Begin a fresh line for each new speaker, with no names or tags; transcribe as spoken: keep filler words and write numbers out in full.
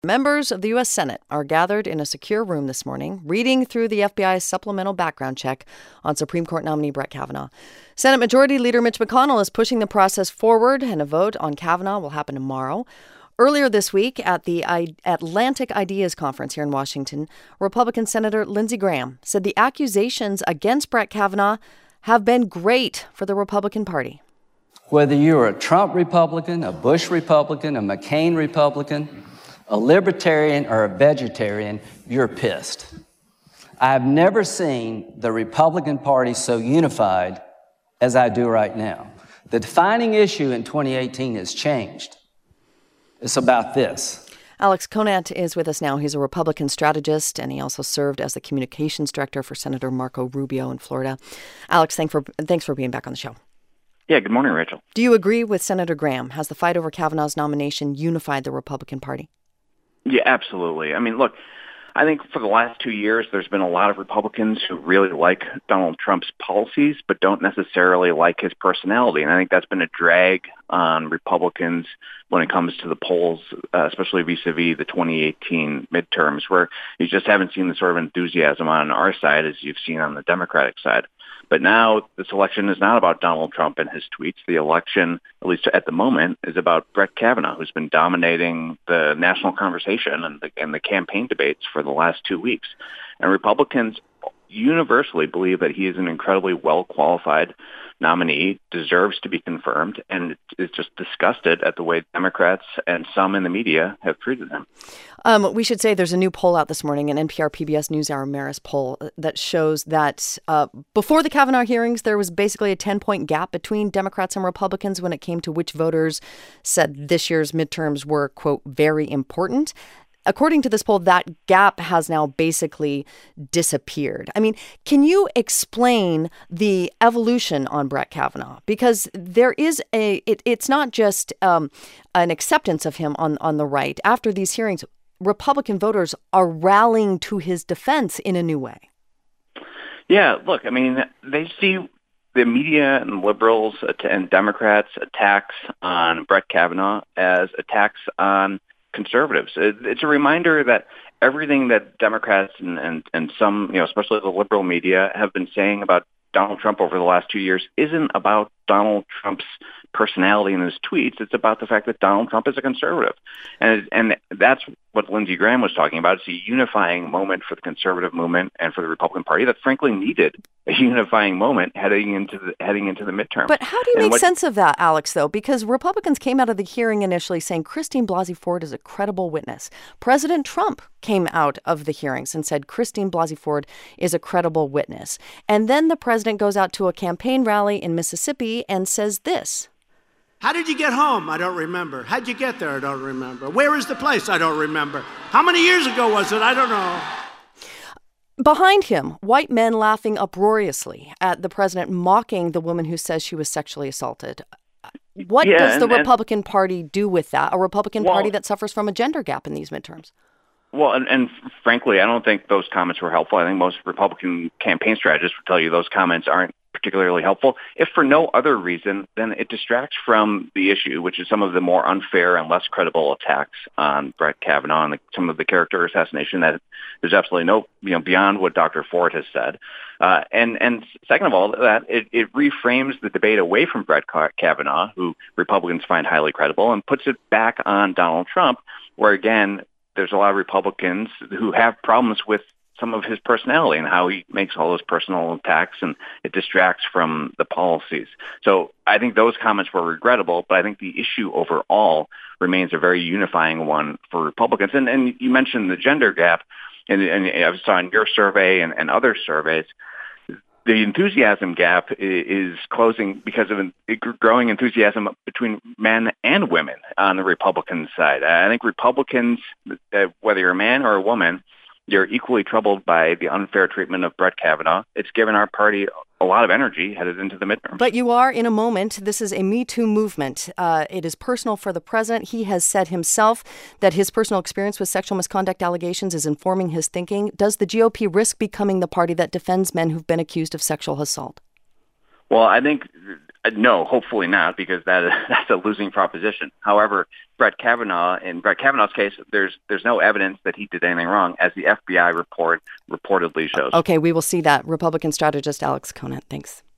Members of the U S Senate are gathered in a secure room this morning, reading through the F B I's supplemental background check on Supreme Court nominee Brett Kavanaugh. Senate Majority Leader Mitch McConnell is pushing the process forward, and a vote on Kavanaugh will happen tomorrow. Earlier this week at the Atlantic Ideas Conference here in Washington, Republican Senator Lindsey Graham said the accusations against Brett Kavanaugh have been great for the Republican Party.
Whether you're a Trump Republican, a Bush Republican, a McCain Republican, a libertarian or a vegetarian, you're pissed. I've never seen the Republican Party so unified as I do right now. The defining issue in twenty eighteen has changed. It's about this.
Alex Conant is with us now. He's a Republican strategist, and he also served as the communications director for Senator Marco Rubio in Florida. Alex, thanks for, thanks for being back on the show.
Yeah, good morning, Rachel.
Do you agree with Senator Graham? Has the fight over Kavanaugh's nomination unified the Republican Party?
Yeah, absolutely. I mean, look, I think for the last two years, there's been a lot of Republicans who really like Donald Trump's policies, but don't necessarily like his personality. And I think that's been a drag on Republicans when it comes to the polls, uh, especially vis-a-vis the twenty eighteen midterms, where you just haven't seen the sort of enthusiasm on our side as you've seen on the Democratic side. But now this election is not about Donald Trump and his tweets. The election, at least at the moment, is about Brett Kavanaugh, who's been dominating the national conversation and the, and the campaign debates for the last two weeks. And Republicans universally believe that he is an incredibly well-qualified nominee, deserves to be confirmed, and is just disgusted at the way Democrats and some in the media have treated him.
Um, we should say there's a new poll out this morning, an N P R P B S NewsHour Marist poll that shows that uh, before the Kavanaugh hearings, there was basically a ten-point gap between Democrats and Republicans when it came to which voters said this year's midterms were, quote, very important. According to this poll, that gap has now basically disappeared. I mean, can you explain the evolution on Brett Kavanaugh? Because there is a, it, it's not just um, an acceptance of him on, on the right. After these hearings, Republican voters are rallying to his defense in a new way.
Yeah, look, I mean, they see the media and liberals and Democrats' attacks on Brett Kavanaugh as attacks on conservatives. It's a reminder that everything that Democrats and, and, and some, you know, especially the liberal media have been saying about Donald Trump over the last two years isn't about Donald Trump's personality and his tweets. It's about the fact that Donald Trump is a conservative. And and that's what Lindsey Graham was talking about. It's a unifying moment for the conservative movement and for the Republican Party that frankly needed a unifying moment heading into the heading into the midterm.
But how do you
and
make
what,
sense of that, Alex, though? Because Republicans came out of the hearing initially saying Christine Blasey Ford is a credible witness. President Trump came out of the hearings and said Christine Blasey Ford is a credible witness. And then the president goes out to a campaign rally in Mississippi and says this.
How did you get home? I don't remember. How'd you get there? I don't remember. Where is the place? I don't remember. How many years ago was it? I don't know.
Behind him, white men laughing uproariously at the president mocking the woman who says she was sexually assaulted. What
yeah,
does the
and,
Republican and, Party do with that? A Republican
well,
Party that suffers from a gender gap in these midterms?
Well, and, and frankly, I don't think those comments were helpful. I think most Republican campaign strategists would tell you those comments aren't particularly helpful, if for no other reason than it distracts from the issue, which is some of the more unfair and less credible attacks on Brett Kavanaugh and the, some of the character assassination that there's absolutely no, you know, beyond what Doctor Ford has said. Uh, and, and second of all, that it, it reframes the debate away from Brett Kavanaugh, who Republicans find highly credible, and puts it back on Donald Trump, where, again, there's a lot of Republicans who have problems with some of his personality and how he makes all those personal attacks, and it distracts from the policies. So I think those comments were regrettable, but I think the issue overall remains a very unifying one for Republicans. And, and you mentioned the gender gap, and, and I saw in your survey and, and other surveys, the enthusiasm gap is closing because of growing enthusiasm between men and women on the Republican side. I think Republicans, whether you're a man or a woman, you're equally troubled by the unfair treatment of Brett Kavanaugh. It's given our party a lot of energy headed into the midterm.
But you are in a moment. This is a Me Too movement. Uh, it is personal for the president. He has said himself that his personal experience with sexual misconduct allegations is informing his thinking. Does the G O P risk becoming the party that defends men who've been accused of sexual assault?
Well, I think Uh, no, hopefully not, because that that's a losing proposition. However, Brett Kavanaugh, in Brett Kavanaugh's case, there's there's no evidence that he did anything wrong, as the F B I report reportedly shows.
Okay, we will see that. Republican strategist Alex Conant, thanks.